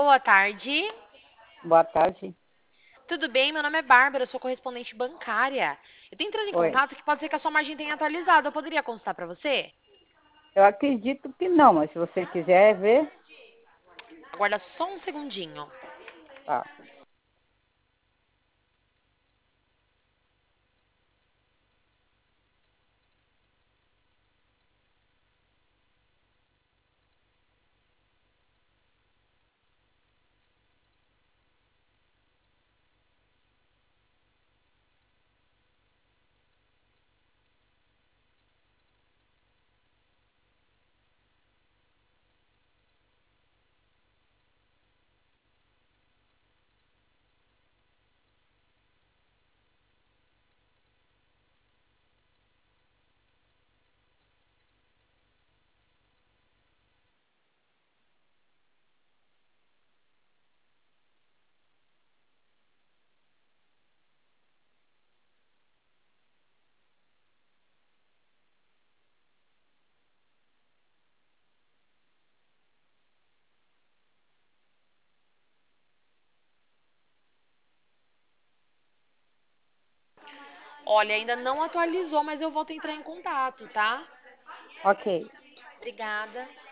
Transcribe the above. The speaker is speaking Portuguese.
boa tarde. Boa tarde. Tudo bem? Meu nome é Bárbara, eu sou correspondente bancária. Eu tô entrando em Oi. contato que pode ser que a sua margem tenha atualizado. Eu poderia consultar para você? Eu acredito que não, mas se você quiser ver, Aguarda só um segundinho. tá. Olha, ainda não atualizou, mas eu volto a entrar em contato, tá? Ok. Obrigada.